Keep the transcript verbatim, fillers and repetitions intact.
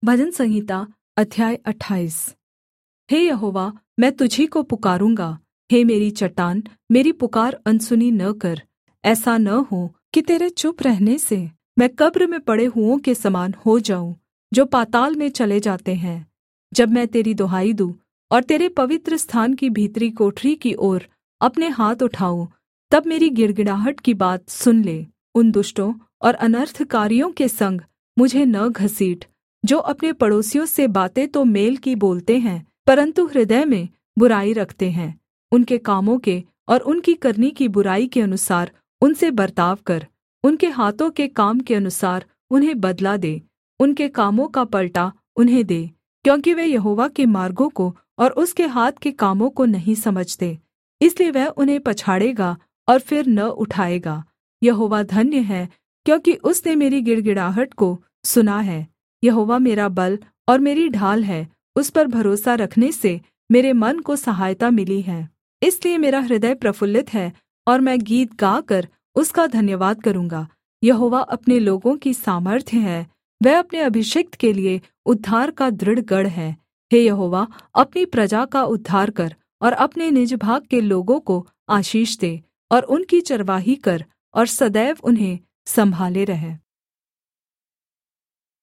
भजन संहिता अध्याय अट्ठाईस। हे यहोवा, मैं तुझी को पुकारूँगा। हे मेरी चट्टान, मेरी पुकार अनसुनी न कर। ऐसा न हो कि तेरे चुप रहने से मैं कब्र में पड़े हुओं के समान हो जाऊँ, जो पाताल में चले जाते हैं। जब मैं तेरी दुहाई दूँ और तेरे पवित्र स्थान की भीतरी कोठरी की ओर अपने हाथ उठाऊँ, तब मेरी गिड़गिड़ाहट की बात सुन ले। उन दुष्टों और अनर्थकारियों के संग मुझे न घसीट, जो अपने पड़ोसियों से बातें तो मेल की बोलते हैं, परन्तु हृदय में बुराई रखते हैं। उनके कामों के और उनकी करनी की बुराई के अनुसार उनसे बर्ताव कर। उनके हाथों के काम के अनुसार उन्हें बदला दे। उनके कामों का पलटा उन्हें दे, क्योंकि वे यहोवा के मार्गों को और उसके हाथ के कामों को नहीं समझते। इसलिए वह उन्हें पछाड़ेगा और फिर न उठाएगा। यहोवा धन्य है, क्योंकि उसने मेरी गिड़गिड़ाहट को सुना है। यहोवा मेरा बल और मेरी ढाल है, उस पर भरोसा रखने से मेरे मन को सहायता मिली है। इसलिए मेरा हृदय प्रफुल्लित है और मैं गीत गाकर उसका धन्यवाद करूँगा। यहोवा अपने लोगों की सामर्थ्य है, वह अपने अभिषिक्त के लिए उद्धार का दृढ़ गढ़ है। हे यहोवा, अपनी प्रजा का उद्धार कर और अपने निज भाग के लोगों को आशीष दे और उनकी चरवाही कर और सदैव उन्हें सम्भाले रह।